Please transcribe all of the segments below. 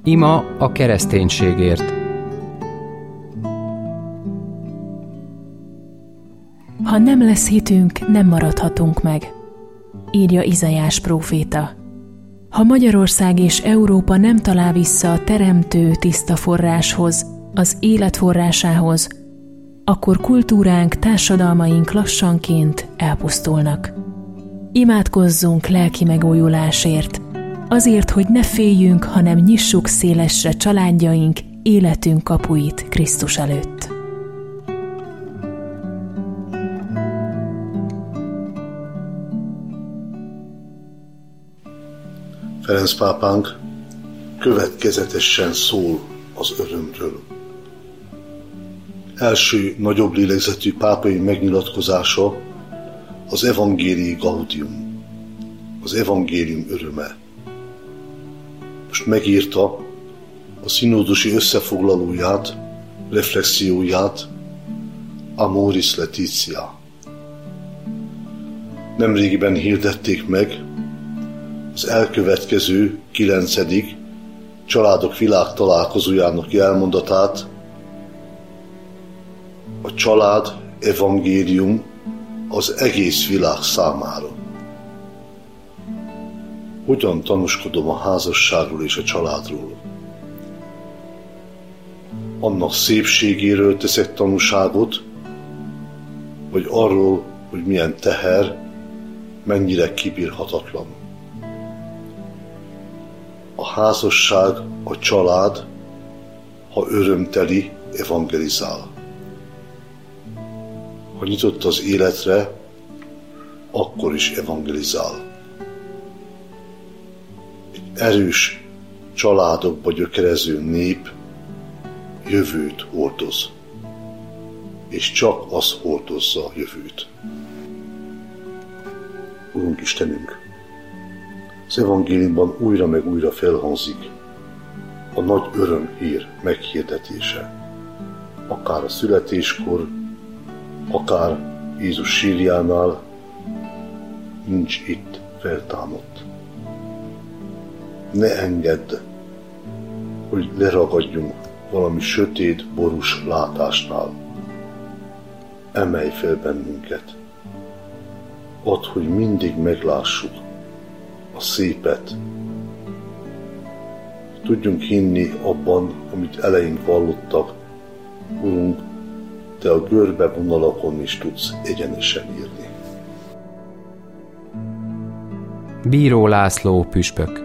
Ima a kereszténységért. Ha nem lesz hitünk, nem maradhatunk meg, írja Izaiás próféta. Ha Magyarország és Európa nem talál vissza a teremtő tiszta forráshoz, az élet forrásához, akkor kultúránk, társadalmaink lassanként elpusztulnak. Imádkozzunk lelki megújulásért, azért, hogy ne féljünk, hanem nyissuk szélesre családjaink, életünk kapuit Krisztus előtt. Ferenc pápánk következetesen szól az örömről. Első nagyobb lélegzetű pápai megnyilatkozása az Evangelii Gaudium, az evangélium öröme. Most megírta a színódusi összefoglalóját, reflexióját, Amoris Laetitia. Nemrégiben hirdették meg az elkövetkező 9. Családok világtalálkozójának jelmondatát, a család evangélium az egész világ számára. Hogyan tanúskodom a házasságról és a családról? Annak szépségéről teszek tanúságot, vagy arról, hogy milyen teher, mennyire kibírhatatlan. A házasság, a család, ha örömteli, evangelizál. Ha nyitott az életre, akkor is evangelizál. Egy erős családokba gyökerező nép jövőt hordoz, és csak az hordozza a jövőt. Urunk Istenünk, az evangéliumban újra meg újra felhangzik a nagy örömhír meghirdetése. Akár a születéskor, akár Jézus sírjánál, nincs itt, feltámadt. Ne engedd, hogy leragadjunk valami sötét, borús látásnál. Emelj fel bennünket. Add, hogy mindig meglássuk a szépet. Tudjunk hinni abban, amit eleink vallottak. Urunk, Te a görbe vonalakon is tudsz egyenesen írni. Bíró László püspök.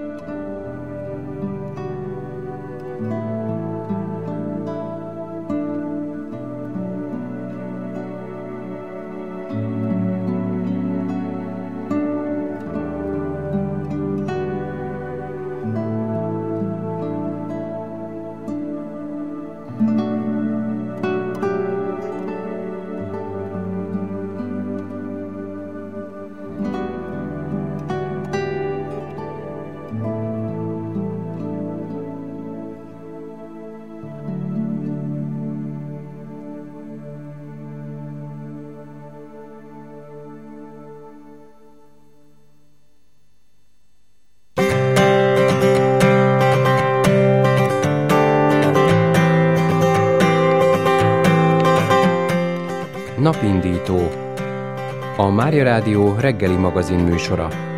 Napindító. A Mária Rádió reggeli magazin műsora.